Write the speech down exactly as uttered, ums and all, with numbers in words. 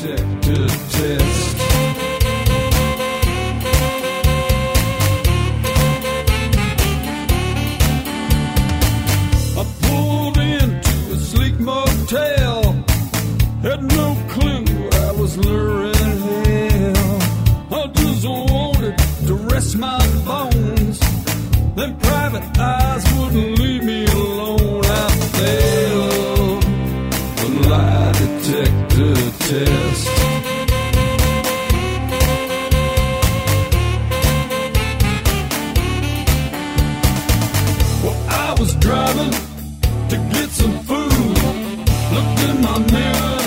detector test. I pulled into a sleek motel, had no clue I was luring hell. I just wanted to rest my bones, then private eyes wouldn't leave me alone. I failed the lie detector test. Well, I was driving to get some food, looked in my mirror